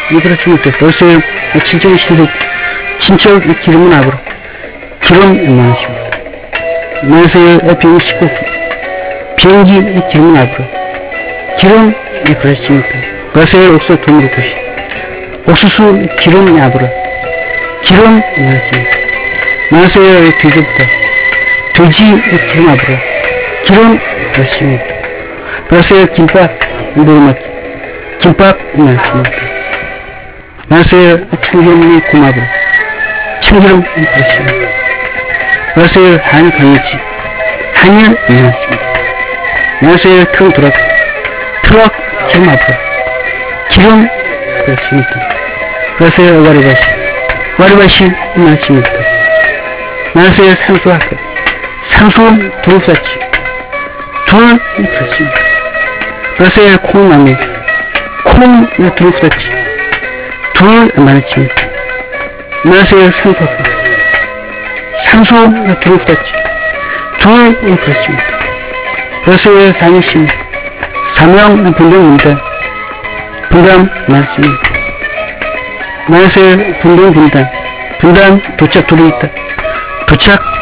그렇습니까? 벌써 친척의 신속, 친척 기름은 앞으로. 기름 많으십니다. 그래서 비행시고, 비행기 기름은 앞으로. 기름 그렇습니까? 그래서 옥수수 돈으로 보시. 옥수수 기름 앞으로. 기름 많으십니다. 그래서 돼지부터. 돼지 기름 앞으로. 기름 그렇습니다. 그래서 김밥 먹으면 김밥 많습니다. 그래서 참기름이 고맙으로. 참기름 그렇습니다. 그래서 한일 강의지. 한일 많습니다. 그래서 트럭 기름 앞으로. 기름 그렇습니다. 그래서 와리바시 많습니다. 그래서 상수 두릅사치. 둘 그렇습니다. 그래서 콩나물 콩 두릅사치. 둘 많습니다. 그래서 상수 두릅사치. 둘 그렇습니다. 그래서 사명 분당입니다. 분당 많습니다. 그래서 분당 도착 둘이 있다. 도착